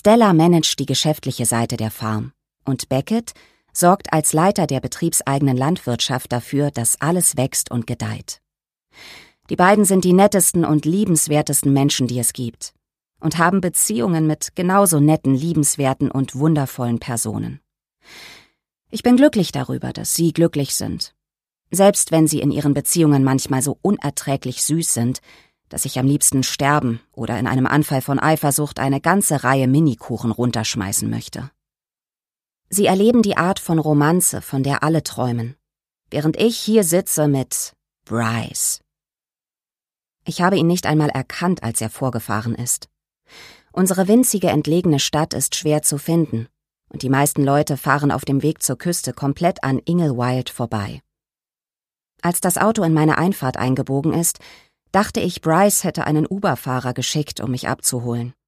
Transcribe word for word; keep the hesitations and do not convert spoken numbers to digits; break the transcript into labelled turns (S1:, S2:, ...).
S1: Stella managt die geschäftliche Seite der Farm und Beckett sorgt als Leiter der betriebseigenen Landwirtschaft dafür, dass alles wächst und gedeiht. Die beiden sind die nettesten und liebenswertesten Menschen, die es gibt, und haben Beziehungen mit genauso netten, liebenswerten und wundervollen Personen. Ich bin glücklich darüber, dass sie glücklich sind, selbst wenn sie in ihren Beziehungen manchmal so unerträglich süß sind, dass ich am liebsten sterben oder in einem Anfall von Eifersucht eine ganze Reihe Minikuchen runterschmeißen möchte. Sie erleben die Art von Romanze, von der alle träumen, während ich hier sitze mit Bryce. Ich habe ihn nicht einmal erkannt, als er vorgefahren ist. Unsere winzige, entlegene Stadt ist schwer zu finden, und die meisten Leute fahren auf dem Weg zur Küste komplett an Inglewild vorbei. Als das Auto in meine Einfahrt eingebogen ist, dachte ich, Bryce hätte einen Uber-Fahrer geschickt, um mich abzuholen.